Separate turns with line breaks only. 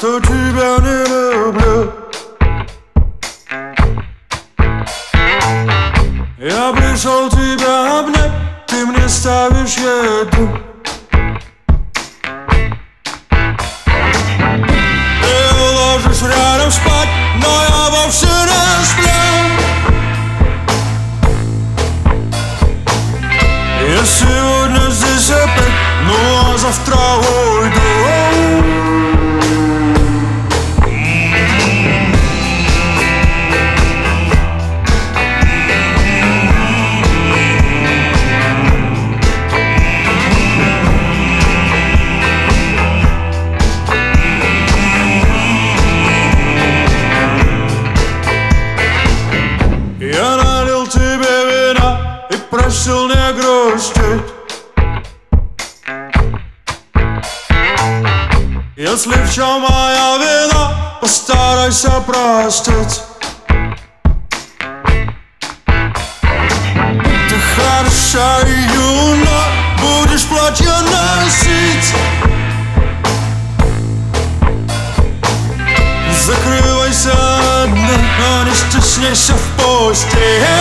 что тебя не люблю. Я пришел тебя обнять, ты мне ставишь еду. Ты ложишь рядом спать, но я вовсе не сплю. Я сегодня здесь опять, ну а завтра уйду. Я налил тебе вина и просил не грустить. Если в чем моя вина, постарайся простить. Ты хороша и юна, будешь платье носить. Закрывайся одна, но не стесняйся в постели.